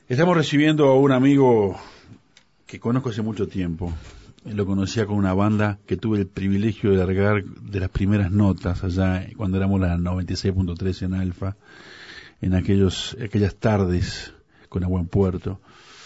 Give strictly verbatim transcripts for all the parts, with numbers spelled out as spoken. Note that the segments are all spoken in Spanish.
Estamos recibiendo a un amigo que conozco hace mucho tiempo. Lo conocía con una banda que tuve el privilegio de largar de las primeras notas allá cuando éramos la noventa y seis punto tres en Alfa, en aquellos aquellas tardes con A Buen Puerto.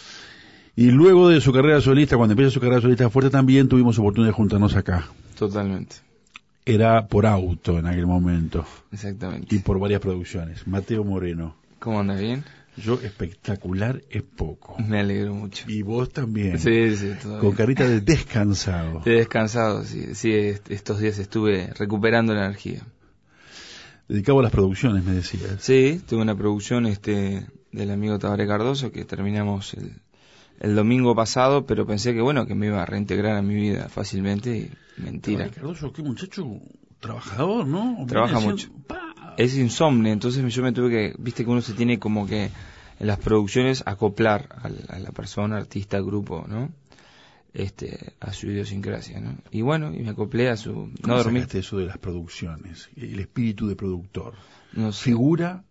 Y luego de su carrera solista, cuando empieza su carrera solista fuerte, también tuvimos oportunidad de juntarnos acá. Totalmente. Era por auto en aquel momento. Exactamente. Y por varias producciones. Mateo Moreno. ¿Cómo andas? ¿Bien? Yo espectacular es poco. Me alegro mucho. Y vos también. Sí, sí, todo Con bien. carita de descansado. De descansado, sí. Sí, est- estos días estuve recuperando la energía. Dedicado a las producciones, me decías. Sí, tuve una producción este del amigo Tabaré Cardoso que terminamos el, el domingo pasado, pero pensé que bueno, que me iba a reintegrar a mi vida fácilmente y mentira. Tabaré Cardoso, qué muchacho trabajador, ¿no? Trabaja Viene mucho. haciendo- ¡Pa! Es insomne, entonces yo me tuve que, viste que uno se tiene como que en las producciones acoplar a la, a la persona, artista, grupo, ¿no? Este, a su idiosincrasia, ¿no? Y bueno, y me acoplé a su... ¿Cómo No dormí. sacaste eso de las producciones? El espíritu de productor. No sé. Figura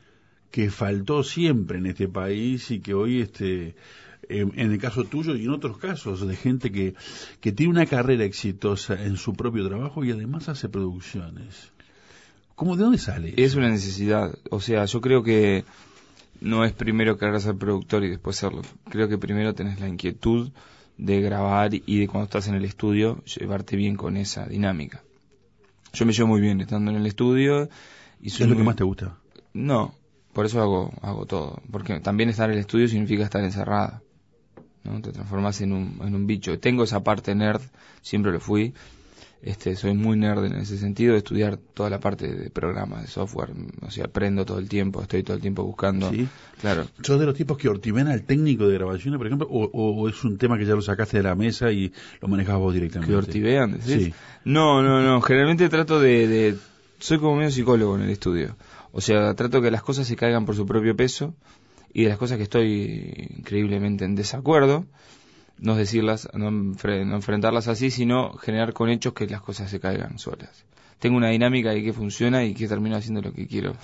que faltó siempre en este país y que hoy, este, en, en el caso tuyo y en otros casos, de gente que, que tiene una carrera exitosa en su propio trabajo y además hace producciones. ¿Cómo, de dónde sale eso? Es una necesidad, o sea, yo creo que no es primero querer ser productor y después serlo. Creo que primero tenés la inquietud de grabar y de cuando estás en el estudio llevarte bien con esa dinámica. Yo me llevo muy bien estando en el estudio y ¿Qué soy es lo que muy- más te gusta? No, por eso hago hago todo, porque también estar en el estudio significa estar encerrada, ¿no? Te transformas en un en un bicho. Tengo esa parte nerd, siempre lo fui. Este, soy muy nerd en ese sentido, de estudiar toda la parte de programas, de software, o sea, aprendo todo el tiempo, estoy todo el tiempo buscando. ¿Sí? Claro. ¿Sos de los tipos que ortiven al técnico de grabaciones, por ejemplo, o, o- o es un tema que ya lo sacaste de la mesa y lo manejabas vos directamente? ¿Que ortivean? ¿Decís? Sí. No, no, no, generalmente trato de, de... Soy como medio psicólogo en el estudio. O sea, trato que las cosas se caigan por su propio peso y de las cosas que estoy increíblemente en desacuerdo, no decirlas, no, enfre- no enfrentarlas así, sino generar con hechos que las cosas se caigan solas. Tengo una dinámica ahí que funciona y que termino haciendo lo que quiero.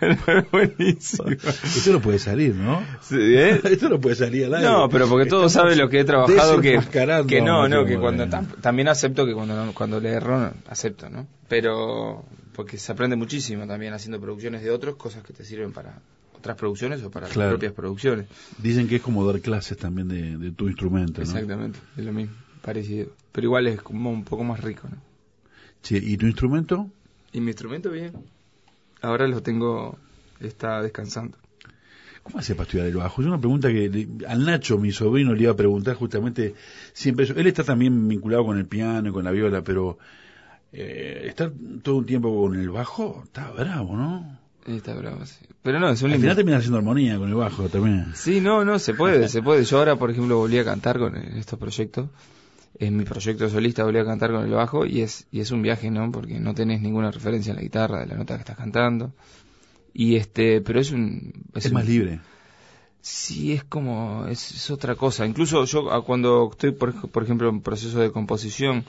Buenísimo. Esto no puede salir, ¿no? Sí, ¿eh? Esto no puede salir al aire. No, pero porque todos Estamos saben lo que he trabajado, que, desenmascarando que no, a no, Mateo que cuando Moreno. tam- también acepto que cuando no- cuando le erro, no, acepto, ¿no? Pero porque se aprende muchísimo también haciendo producciones de otros, cosas que te sirven para otras producciones o para Claro. tus propias producciones. Dicen que es como dar clases también de, de tu instrumento, ¿no? Exactamente, es lo mismo, parecido. Pero igual es como un poco más rico, ¿no? Sí, ¿y tu instrumento? Y mi instrumento bien. Ahora lo tengo, está descansando. ¿Cómo hace para estudiar el bajo? Es una pregunta que le- al Nacho, mi sobrino, le iba a preguntar justamente siempre eso. Él está también vinculado con el piano y con la viola, pero eh, estar todo un tiempo con el bajo está bravo, ¿no? Está bravo, sí. Pero no, es un Al lindo. final termina haciendo armonía con el bajo también. Sí, no, no, se puede, se puede. Yo ahora, por ejemplo, volví a cantar con estos proyectos. En mi proyecto solista volví a cantar con el bajo y es y es un viaje, ¿no? Porque no tenés ninguna referencia en la guitarra de la nota que estás cantando. Y este, pero es un... Es, un- más libre. Sí, es como... Es, es otra cosa. Incluso yo ah, cuando estoy, por, ej- por ejemplo, en proceso de composición,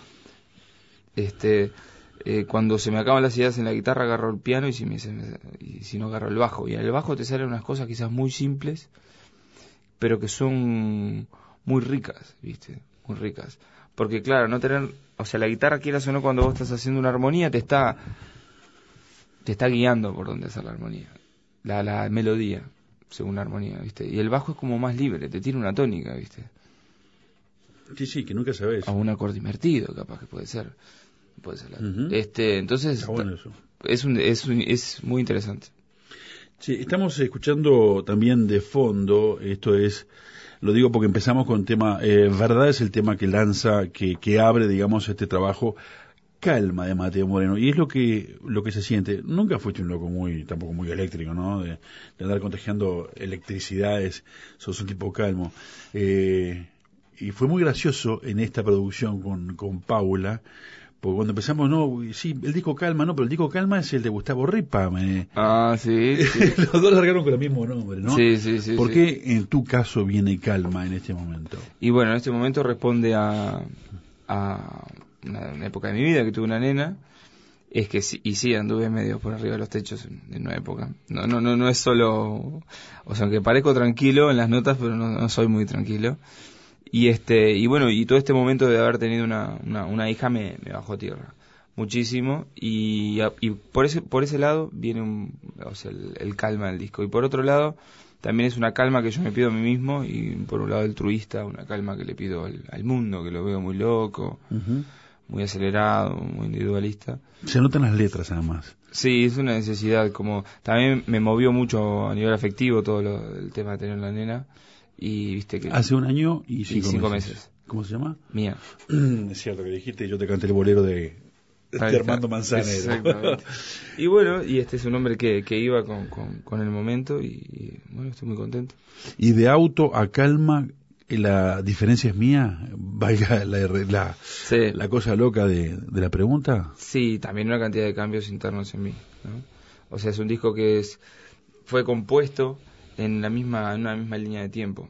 este... eh, cuando se me acaban las ideas en la guitarra agarro el piano y si, me, se me- y si no agarro el bajo. Y en el bajo te salen unas cosas quizás muy simples, pero que son muy ricas, ¿viste? Muy ricas. Porque claro, no tener, o sea, la guitarra, quieras o no, cuando vos estás haciendo una armonía, te está te está guiando por dónde hacer la armonía. La, la melodía, según la armonía, ¿viste? Y el bajo es como más libre, te tiene una tónica, ¿viste? Sí, sí, que nunca sabes. O un acorde invertido, capaz que puede ser. Puede ser la- Ujú. Este, entonces Está bueno eso. es un, es un, es muy interesante. Sí, estamos escuchando también de fondo, esto es, lo digo porque empezamos con tema, eh, verdad es el tema que lanza, que, que abre, digamos, este trabajo, Calma de Mateo Moreno, y es lo que, lo que se siente. Nunca fuiste un loco muy, tampoco muy eléctrico, ¿no? De, de andar contagiando electricidades, sos un tipo calmo. Eh, y fue muy gracioso en esta producción con, con Paula, porque cuando empezamos, no, sí, el disco Calma, no, pero el disco Calma es el de Gustavo Ripa, me... Ah, sí, sí. Los dos largaron con el mismo nombre, ¿no? Sí, sí, sí. ¿Por sí. qué en tu caso viene Calma en este momento? Y bueno, en este momento responde a, a una, una época de mi vida que tuve una nena, Es que sí, y sí, anduve medio por arriba de los techos en, en una época. No, no, no, no es solo, o sea, que parezco tranquilo en las notas, pero no, no soy muy tranquilo. Y este, y bueno, y todo este momento de haber tenido una, una, una hija me, me bajó tierra muchísimo, y, y por ese, por ese lado viene un, o sea, el, el calma del disco. Y por otro lado, también es una calma que yo me pido a mí mismo, y por un lado altruista, una calma que le pido al, al mundo, que lo veo muy loco, uh-huh. muy acelerado, muy individualista. Se notan las letras además. Sí, es una necesidad, como también me movió mucho a nivel afectivo todo lo, el tema de tener la nena, y viste que... Hace un año y cinco, y cinco meses. meses. ¿Cómo se llama? Mía. Es cierto que dijiste, yo te canté el bolero de, de Armando Manzanero. Exactamente. Y bueno, y este es un hombre que, que iba con, con, con el momento, y, y bueno, estoy muy contento. Y de auto a calma, la diferencia es mía, valga la, la, sí. la cosa loca de, de la pregunta. Sí, también una cantidad de cambios internos en mí, ¿no? O sea, es un disco que es fue compuesto en la misma en una misma línea de tiempo,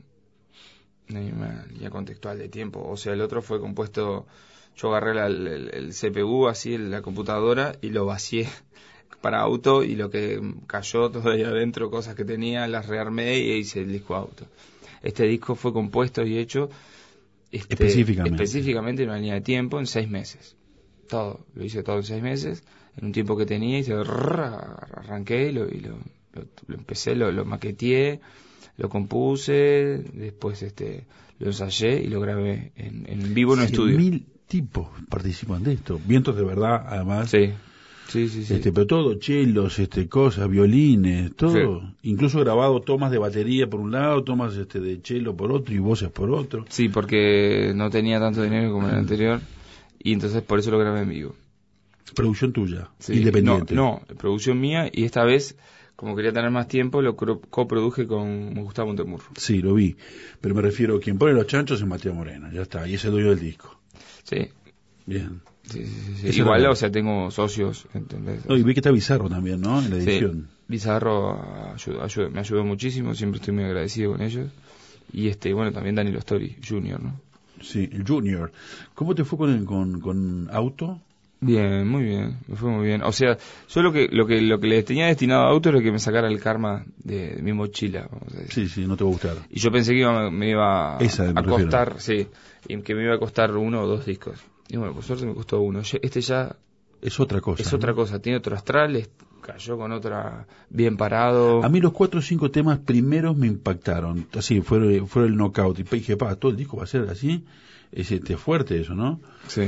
una misma línea contextual de tiempo. O sea, el otro fue compuesto, yo agarré la, el, el C P U, así, la computadora, y lo vacié para auto, y lo que cayó todo ahí adentro, cosas que tenía, las rearmé y hice el disco auto. Este disco fue compuesto y hecho este, específicamente. específicamente en una línea de tiempo, en seis meses. Todo, lo hice todo en seis meses, en un tiempo que tenía, y se arranqué y lo, y lo, lo, lo empecé, lo, lo maqueteé, lo compuse, después este lo ensayé y lo grabé en, en vivo en un estudio. Mil tipos participan de esto, vientos de verdad además. Sí. Sí, sí, sí. Este, pero todo, chelos, este, cosas, violines, todo, sí. Incluso grabado tomas de batería por un lado, tomas este de chelo por otro y voces por otro. Sí, porque no tenía tanto dinero como en el anterior, y entonces por eso lo grabé en vivo. Producción tuya, sí. independiente. No, no, producción mía, y esta vez, como quería tener más tiempo, lo coproduje con Gustavo Montemurro. Sí, lo vi, pero me refiero, quien pone los chanchos es Mateo Morena, ya está, y es el dueño del disco. Sí. Bien. Sí, sí, sí. Igual, o sea, tengo socios, ¿entendés? No, y vi que está Bizarro también, ¿no? En la edición. Sí, Bizarro ayudó, ayudó, me ayudó muchísimo, siempre estoy muy agradecido con ellos. Y este, bueno, también Danilo Story, Junior, ¿no? Sí, el Junior. ¿Cómo te fue con el, con, con Auto? Bien, muy bien, me fue muy bien. O sea, yo lo que lo que lo que le tenía destinado a Auto era que me sacara el karma de, de mi mochila, vamos a decir. Sí, sí, no te va a gustar. Y yo pensé que iba, me iba Esa, a costar, sí, y que me iba a costar uno o dos discos. Y bueno, por suerte me costó uno. Este ya es otra cosa. Es ¿no? otra cosa. Tiene otro astral, cayó con otra bien parado. A mí los cuatro o cinco temas primeros me impactaron. Así, fue, fue el knockout. Y dije, pa, todo el disco va a ser así. Es este, fuerte eso, ¿no? Sí.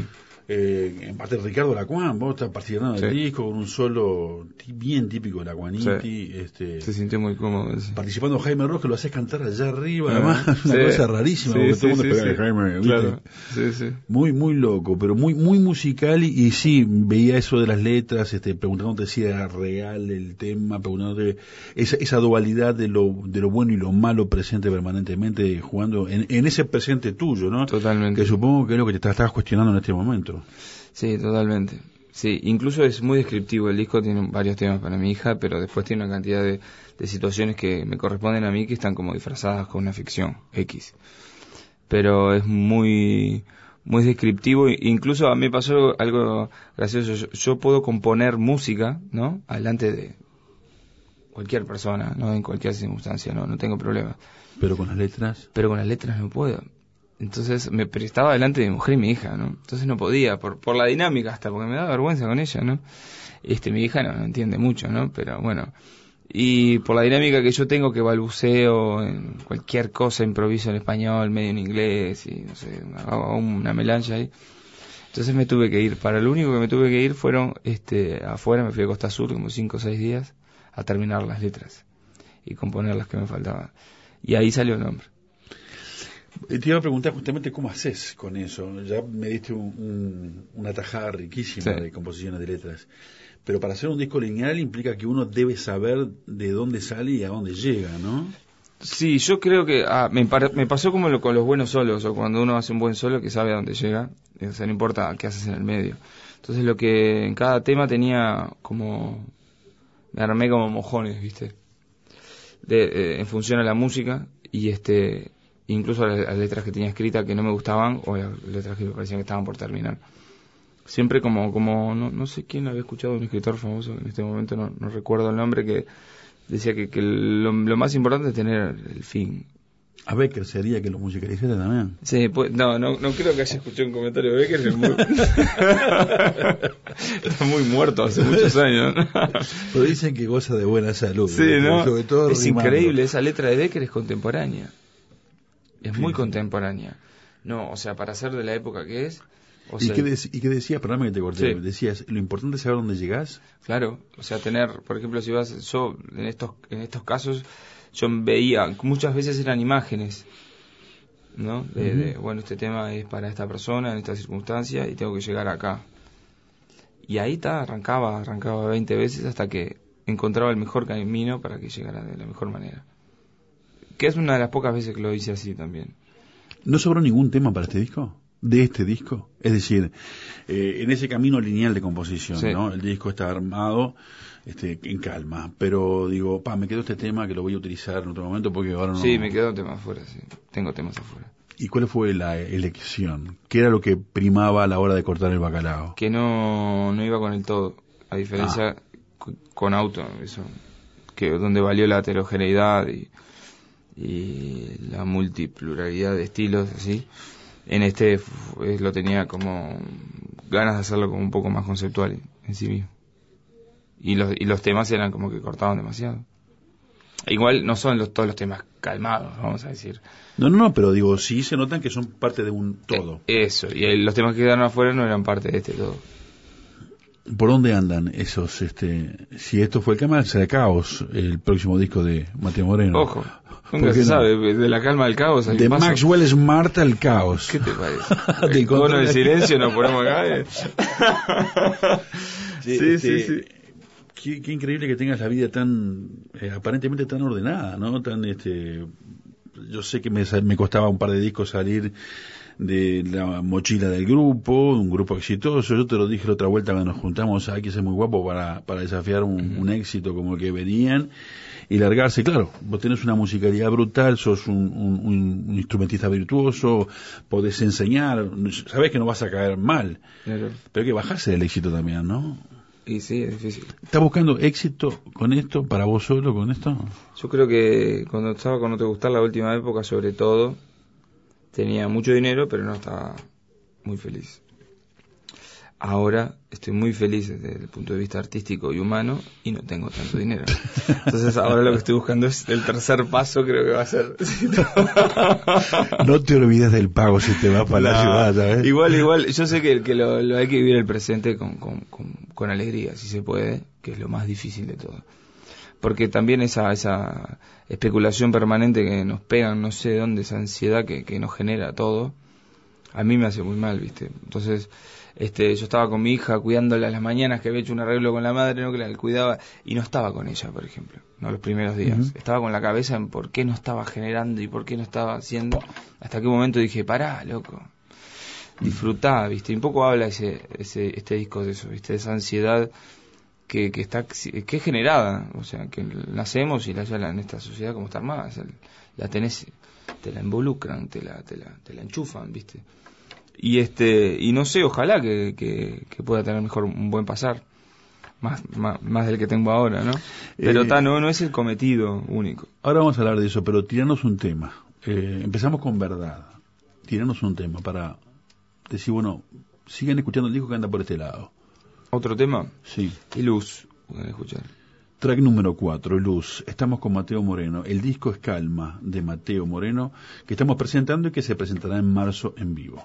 Eh, en parte Ricardo Lacuán, vos estás participando del sí. disco con un solo bien típico de Lacuaniti, sí. este, se sintió muy cómodo, sí. Participando Jaime Ross, que lo haces cantar allá arriba, ah, además, una sí. cosa rarísima, sí, porque sí, todo el mundo sí, pega sí. Jaime, claro. sí, sí. muy, muy loco, pero muy, muy musical, y, y sí, veía eso de las letras, este, preguntándote si era real el tema, preguntándote esa, esa dualidad de lo, de lo bueno y lo malo presente permanentemente, jugando en, en ese presente tuyo, ¿no? Totalmente. Que supongo que es lo que te estabas cuestionando en este momento. Sí, totalmente. Sí, incluso es muy descriptivo. El disco tiene varios temas para mi hija, pero después tiene una cantidad de, de situaciones que me corresponden a mí que están como disfrazadas con una ficción X. Pero es muy muy descriptivo. Incluso a mí me pasó algo gracioso. Yo, yo puedo componer música, ¿no? Adelante de cualquier persona, ¿no? En cualquier circunstancia, no, no tengo problema. Pero con las letras. Pero con las letras no puedo. Entonces me estaba delante de mi mujer y mi hija, ¿no? Entonces no podía, por por la dinámica hasta, porque me da vergüenza con ella, ¿no? Este, mi hija no, no entiende mucho, ¿no? Pero bueno, y por la dinámica que yo tengo, que balbuceo en cualquier cosa, improviso en español, medio en inglés, y no sé, hago una melancha ahí. Entonces me tuve que ir. Para lo único que me tuve que ir fueron, este, afuera, me fui a Costa Sur como cinco o seis días a terminar las letras y componer las que me faltaban. Y ahí salió el nombre. Te iba a preguntar justamente cómo haces con eso. Ya me diste un, un, una tajada riquísima sí. de composiciones de letras. Pero para hacer un disco lineal implica que uno debe saber de dónde sale y a dónde llega, ¿no? Sí, yo creo que ah, me, me pasó como lo, con los buenos solos, o cuando uno hace un buen solo que sabe a dónde llega, o sea, no importa qué haces en el medio. Entonces lo que en cada tema tenía como... me armé como mojones, ¿viste? De, eh, en función a la música y este... incluso las, las letras que tenía escritas que no me gustaban o las letras que me parecían que estaban por terminar. siempre como, como no, no sé quién había escuchado, un escritor famoso, en este momento no, no recuerdo el nombre, que decía que, que lo, lo más importante es tener el fin. A Becker sería que lo musicalizara también. Sí, pues, no, no, no creo que haya escuchado un comentario de Becker, que es muy... está muy muerto hace muchos años. Pero dicen que goza de buena salud. Sí, ¿no? Sobre todo es rimando. Increíble, esa letra de Becker es contemporánea. Es Sí, muy sí. contemporánea. No, o sea, para ser de la época que es... O ¿Y, sea, qué dec- ¿Y qué decías? Perdóname que te corté. Sí. Decías, lo importante es saber dónde llegás. Claro, o sea, tener, por ejemplo, si vas, yo en estos en estos casos, yo veía, muchas veces eran imágenes, ¿no? De, Ujú. de, bueno, este tema es para esta persona, en esta circunstancia, y tengo que llegar acá. Y ahí está, arrancaba, arrancaba veinte veces hasta que encontraba el mejor camino para que llegara de la mejor manera. Que es una de las pocas veces que lo hice así también. ¿No sobró ningún tema para este disco? ¿De este disco? Es decir, eh, en ese camino lineal de composición, Sí. ¿no? El disco está armado este, en calma, pero digo, pa, me quedó este tema que lo voy a utilizar en otro momento porque ahora no... Sí, me quedo temas afuera, sí. Tengo temas afuera. ¿Y cuál fue la elección? ¿Qué era lo que primaba a la hora de cortar el bacalao? Que no, no iba con el todo, a diferencia cu- con auto, eso, que donde valió la heterogeneidad y, y la multipluralidad de estilos, así. En este f- eh, lo tenía como ganas de hacerlo como un poco más conceptual en sí mismo. Y los, y los temas eran como que cortaban demasiado. Igual no son los, todos los temas calmados, vamos a decir. No, no, no, pero digo, sí se notan que son parte de un todo. Eh, eso, y el- los temas que quedaron afuera no eran parte de este todo. ¿Por dónde andan esos, este, si esto fue el Calma, será Caos, el próximo disco de Mateo Moreno? Ojo, ¿Por nunca qué se no? sabe, de la calma al caos. al De paso. Maxwell Smart al Caos. ¿Qué te parece? Del El cono control del de- silencio nos ponemos acá. eh. Sí, sí, este, sí, sí. Qué, qué increíble que tengas la vida tan, eh, aparentemente tan ordenada, ¿no? Tan, este, yo sé que me, sa- me costaba un par de discos salir de la mochila del grupo, un grupo exitoso. Yo te lo dije la otra vuelta cuando nos juntamos, hay que ser muy guapo para, para desafiar un, un éxito como el que venían y largarse. Claro, vos tenés una musicalidad brutal, sos un, un, un- un instrumentista virtuoso, podés enseñar, sabés que no vas a caer mal, Claro. pero hay que bajarse del éxito también, ¿no? Y sí, es difícil. ¿Estás buscando éxito con esto, para vos solo con esto? Yo creo que cuando estaba con No Te Gustar, la última época, sobre todo, tenía mucho dinero, pero no estaba muy feliz. Ahora estoy muy feliz desde el punto de vista artístico y humano y no tengo tanto dinero. Entonces ahora lo que estoy buscando es el tercer paso, creo que va a ser... No te olvides del pago si te vas para la No, ciudad, ¿sabes? Igual, igual, yo sé que, que lo, lo hay que vivir el presente con, con, con, con alegría, si se puede, que es lo más difícil de todo. Porque también esa, esa especulación permanente que nos pegan, no sé de dónde, esa ansiedad que, que nos genera todo, a mí me hace muy mal, ¿viste? Entonces, este, yo estaba con mi hija cuidándola a las mañanas, que había hecho un arreglo con la madre, ¿no? Que la cuidaba, y no estaba con ella, por ejemplo, no los primeros días. Uh-huh. Estaba con la cabeza en por qué no estaba generando y por qué no estaba haciendo, hasta que un momento dije, pará, loco, disfrutá, ¿viste? Y un poco habla ese, ese, este disco de eso, ¿viste? De esa ansiedad que, que está que es generada, o sea, que nacemos y la, ya la, en esta sociedad como está armada, o sea, la tenés, te la involucran, te la, te la, te la enchufan, ¿viste? Y este, y no sé, ojalá que, que, que pueda tener mejor un buen pasar, más, más, más del que tengo ahora, ¿no? Pero Eh, ta, no, no es el cometido único. Ahora vamos a hablar de eso, pero tiranos un tema. Eh, empezamos con verdad. Tiranos un tema para decir, bueno, sigan escuchando el disco que anda por este lado. Otro tema, Sí. y Luz, pueden escuchar. Track número cuatro, Luz. Estamos con Mateo Moreno. El disco es Calma, de Mateo Moreno, que estamos presentando y que se presentará en marzo en vivo.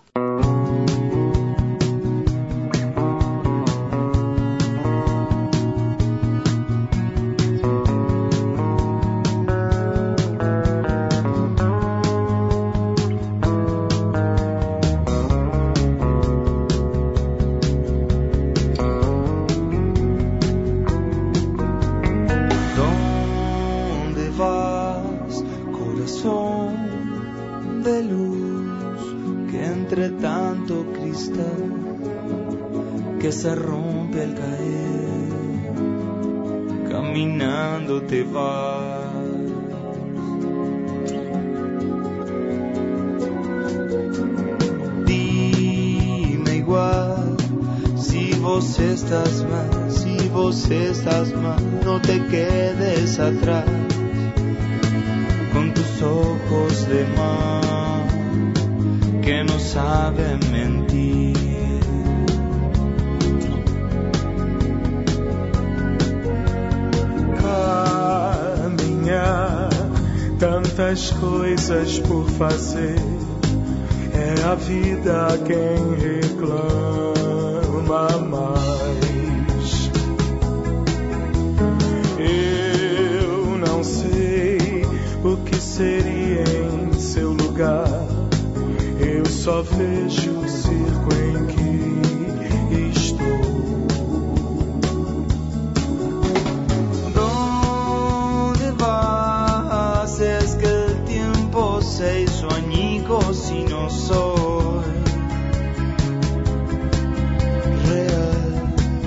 ¿Dónde vas, corazón de luz, que entre tanto cristal que se rompe al caer, caminando te vas? Dime igual vos estás mal, si vos estás mal, no te quedes atrás. Con tus ojos de mar que no saben mentir. Caminhar, tantas coisas por fazer, é a vida quem reclama mais. Eu não sei o que seria em seu lugar, eu só vejo o circo em que estou. ¿Dónde vas? Es que el tiempo se hizo añicos y no soy real.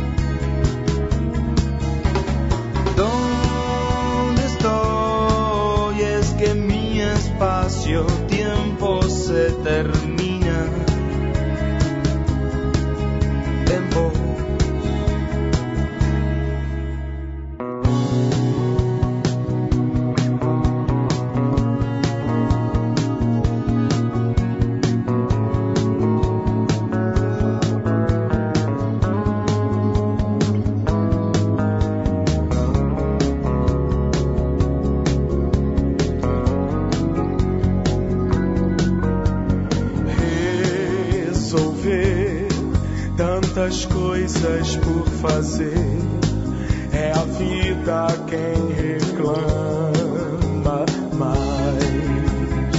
¿Dónde estoy? Es que mi espacio-tiempo se termina en vos. Tantas coisas por fazer, é a vida quem reclama mais.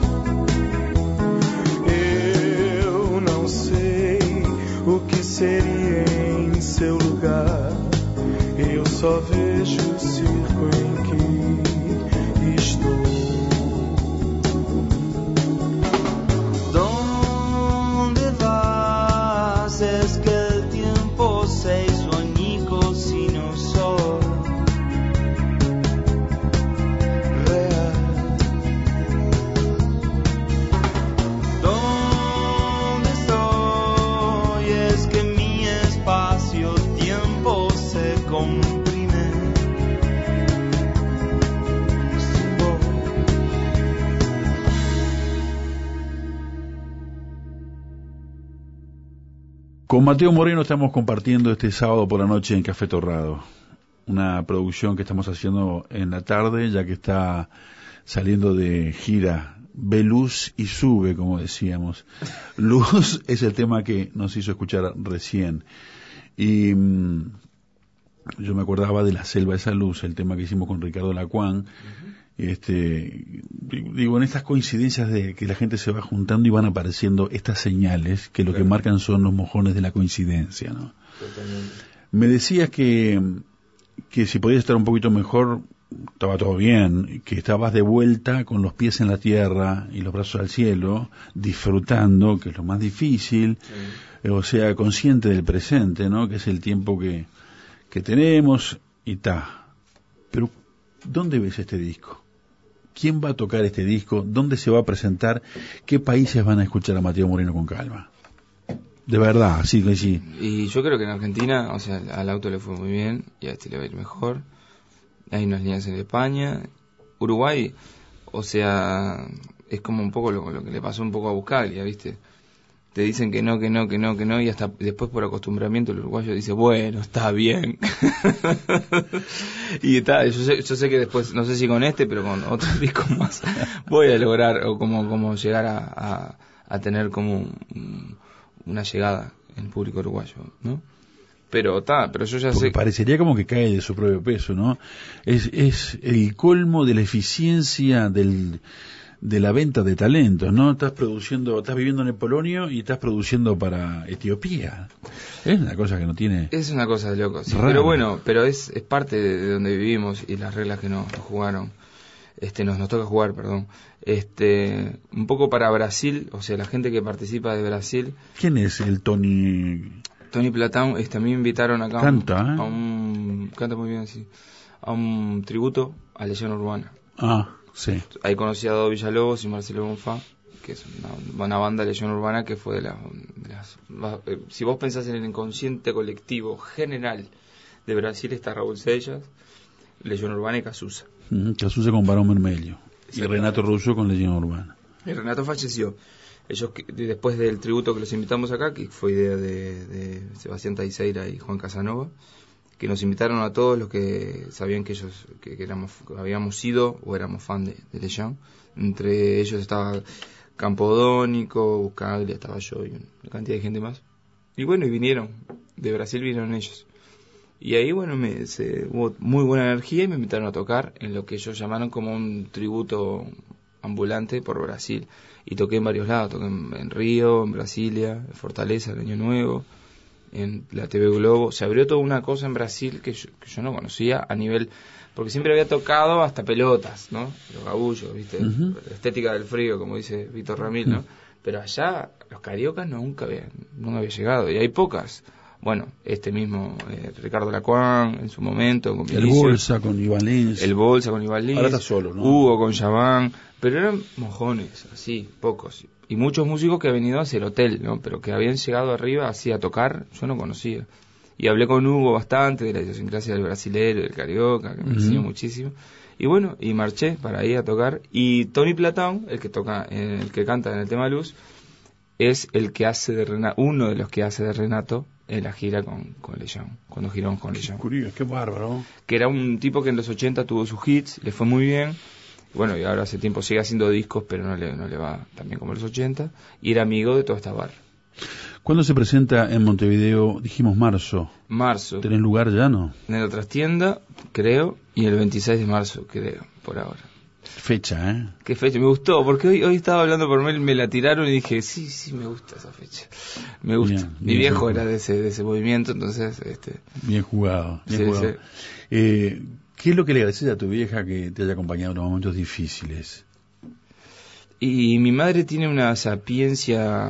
Eu não sei o que seria em seu lugar, eu só vejo o circo em que estou. Es que el tiempo se hizo añicos y no soy real. ¿Dónde estoy? Es que mi espacio-tiempo se comprime sin vos. Con Mateo Moreno estamos compartiendo este sábado por la noche en Café Torrado, una producción que estamos haciendo en la tarde, ya que está saliendo de gira. Ve luz y sube, como decíamos. Luz es el tema que nos hizo escuchar recién. Y mmm, yo me acordaba de La Selva Esa Luz, el tema que hicimos con Ricardo Lacuán. Uh-huh. Este, digo, en estas coincidencias de que la gente se va juntando y van apareciendo estas señales que lo claro. que marcan son los mojones de la coincidencia, ¿no? Totalmente. Me decías que, que si podías estar un poquito mejor, estaba todo bien, que estabas de vuelta con los pies en la tierra y los brazos al cielo, disfrutando, que es lo más difícil, sí. O sea, consciente del presente, ¿no? Que es el tiempo que, que tenemos y ta. Pero, ¿dónde ves este disco? ¿Quién va a tocar este disco? ¿Dónde se va a presentar? ¿Qué países van a escuchar a Mateo Moreno con calma? De verdad, sí que sí. Y yo creo que en Argentina, o sea, al auto le fue muy bien y a este le va a ir mejor. Hay unas líneas en España. Uruguay, o sea, es como un poco lo, lo que le pasó un poco a Buscaglia, ¿viste? Te dicen que no, que no, que no, que no, y hasta después por acostumbramiento el uruguayo dice, bueno, está bien. Y está, yo sé, yo sé que después, no sé si con este, pero con otros discos más, voy a lograr, o como, como llegar a, a, a tener como un, una llegada en el público uruguayo, ¿no? Pero está, pero yo ya Porque sé. Parecería como que cae de su propio peso, ¿no? Es, es el colmo de la eficiencia del... de la venta de talentos, ¿no? Estás produciendo, estás viviendo en el Polonio y estás produciendo para Etiopía. Es una cosa que no tiene... Es una cosa de loco, sí, pero bueno, pero es, es parte de donde vivimos y las reglas que nos, nos jugaron, este, nos, nos toca jugar, perdón. Este, un poco para Brasil, o sea, la gente que participa de Brasil. ¿Quién es el Tony? Tony Platão, este, a mí me invitaron acá canta, a un, ¿eh? a un, canta muy bien, sí, a un tributo a Legión Urbana. Ah, sí. Ahí conocí a Dodo Villalobos y Marcelo Bonfá, que es una, una banda de Legión Urbana que fue de, la, de las... Eh, si vos pensás en el inconsciente colectivo general de Brasil, está Raúl Seixas, Legión Urbana y Cazuza. Uh-huh. Cazuza con Barón Vermelho. Y Renato Russo con Legión Urbana. Y Renato falleció. Ellos, después del tributo que los invitamos acá, que fue idea de, de Sebastián Taiseira y Juan Casanova, que nos invitaron a todos los que sabían que ellos que, que éramos que habíamos sido o éramos fan de, de Legión. Entre ellos estaba Campodónico, Buscaglia, estaba yo y una cantidad de gente más. Y bueno, y vinieron, de Brasil vinieron ellos. Y ahí, bueno, me, se, hubo muy buena energía y me invitaron a tocar en lo que ellos llamaron como un tributo ambulante por Brasil. Y toqué en varios lados, toqué en, en Río, en Brasilia, en Fortaleza, el Año Nuevo, en la T V Globo. Se abrió toda una cosa en Brasil que yo, que yo no conocía a nivel... Porque siempre había tocado hasta pelotas, ¿no? Los gabullos, ¿viste? Uh-huh. La estética del frío, como dice Víctor Ramil, ¿no? Uh-huh. Pero allá los cariocas nunca habían, nunca había llegado. Y hay pocas. Bueno, este mismo eh, Ricardo Lacuán en su momento. Con el Bolsa con Iván Lins. El Bolsa con Iván Lins. Ahora está solo, ¿no? Hugo con Yaván. Pero eran mojones, así, pocos. Y muchos músicos que han venido a hacer hotel, ¿no? Pero que habían llegado arriba así a tocar, yo no conocía. Y hablé con Hugo bastante de la idiosincrasia del brasilero, del carioca, que me uh-huh. enseñó muchísimo. Y bueno, y marché para ir a tocar. Y Tony Platón, el que toca, el que canta en el tema Luz, es el que hace de Renato, uno de los que hace de Renato en la gira con, con Legión, cuando giramos con Legión. Qué curioso, qué bárbaro. Que era un tipo que en los ochenta tuvo sus hits, le fue muy bien. Bueno, y ahora hace tiempo sigue haciendo discos, pero no le, no le va tan bien como en los ochenta. Y era amigo de toda esta barra. ¿Cuándo se presenta en Montevideo? Dijimos marzo. Marzo. ¿Tenés lugar ya, no? En la trastienda, creo, y el veintiséis de marzo, creo, por ahora. Fecha, ¿eh? ¿Qué fecha? Me gustó, porque hoy hoy estaba hablando por mail, me la tiraron y dije, sí, sí, me gusta esa fecha. Me gusta. Bien, Mi bien viejo jugado. Era de ese de ese movimiento, entonces... este Bien jugado, bien sí, jugado. Sí. Eh, ¿Qué es lo que le agradeces a tu vieja que te haya acompañado en los momentos difíciles? Y mi madre tiene una sapiencia...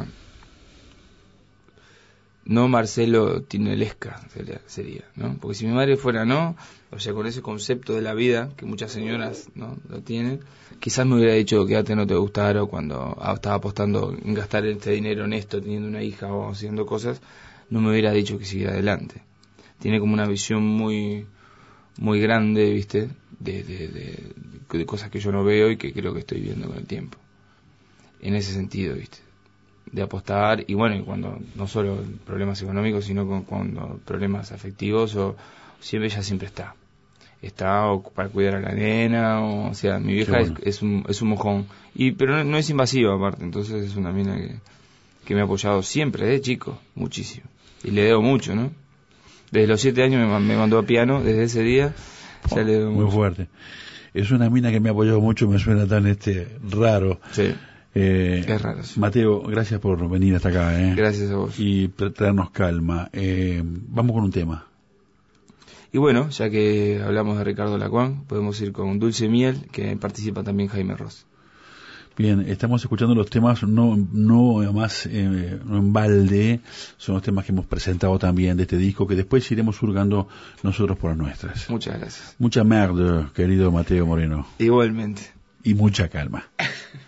no Marcelo Tinelesca sería, ¿no? Porque si mi madre fuera no, o sea, con ese concepto de la vida que muchas señoras no lo tienen, quizás me hubiera dicho quédate, no te gustara, o cuando estaba apostando en gastar este dinero en esto, teniendo una hija o haciendo cosas, no me hubiera dicho que siguiera adelante. Tiene como una visión muy muy grande, ¿viste? De, de, de, de cosas que yo no veo y que creo que estoy viendo con el tiempo. En ese sentido, ¿viste? De apostar, y bueno, y cuando no solo problemas económicos, sino con, cuando problemas afectivos, o siempre ella siempre está está o para cuidar a la nena, o, o sea, mi vieja bueno. es, es un es un mojón, y pero no, no es invasiva aparte, entonces es una mina que, que me ha apoyado siempre, de chico, muchísimo, y le debo mucho, ¿no? Desde los siete años me, me mandó a piano, desde ese día ya le debo muy mucho. Fuerte. Es una mina que me ha apoyado mucho, me suena tan este raro. Sí. Eh, es raro, sí. Mateo, gracias por venir hasta acá. ¿eh? Gracias a vos. Y traernos calma. Eh, vamos con un tema. Y bueno, ya que hablamos de Ricardo Lacuán, podemos ir con Dulce Miel, que participa también Jaime Ross. Bien, estamos escuchando los temas no no más eh, no en balde, son los temas que hemos presentado también de este disco, que después iremos hurgando nosotros por las nuestras. Muchas gracias. Mucha merde, querido Mateo Moreno. Igualmente. Y mucha calma.